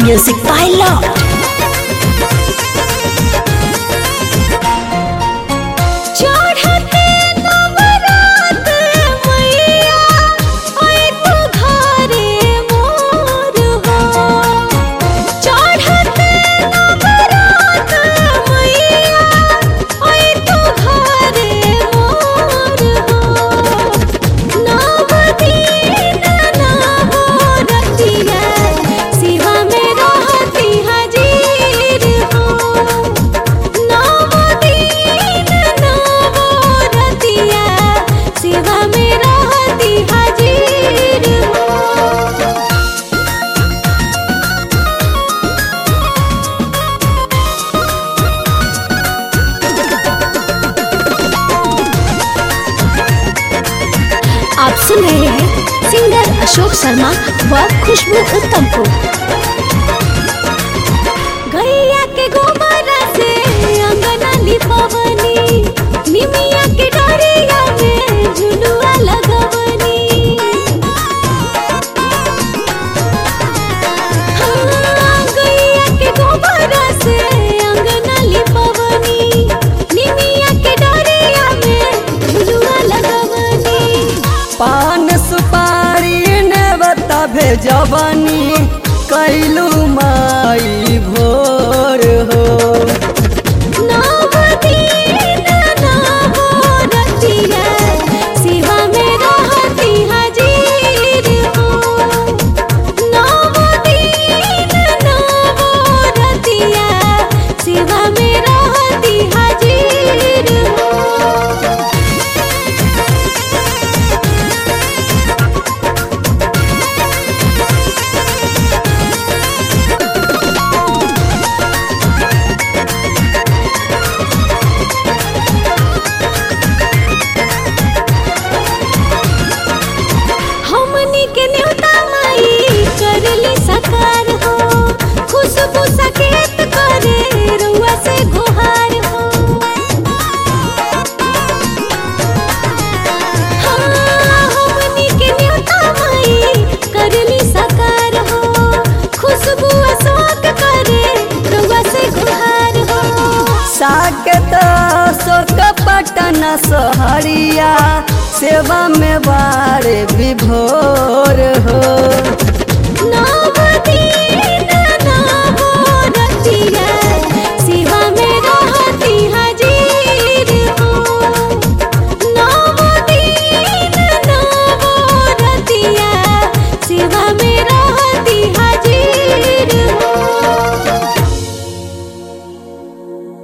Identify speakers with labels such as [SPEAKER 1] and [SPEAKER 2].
[SPEAKER 1] Music by Lord. आप सुन रहे हैं सिंगर अशोक शर्मा व खुशबू उत्तम को। गैया के गोबर से अंगना लिपवनी, निमिया के डोरिया में झुलुआ लगवनी। हाँ, गैया के गोबर से अंगना लिपवनी, निमिया के डोरिया में झुलुआ लगवनी।
[SPEAKER 2] पान सुपारी ने बता भेजबनी, कैलू माई भोर हो।
[SPEAKER 1] शिवा में रहती हाजिर हो, शिवा में रहती हाजिर हो। हमनी के न्योता माई करली साकार हो, खुशबू सकेत करे रुआ से गुहार हो। हाँ, हमनी के न्योता माई करली साकार हो, खुशबू अशोक करे रुआ से गुहार हो।
[SPEAKER 2] साकेत अशोक पटन सहरिया, सेवा में बारे विभोर हो।
[SPEAKER 1] नवदी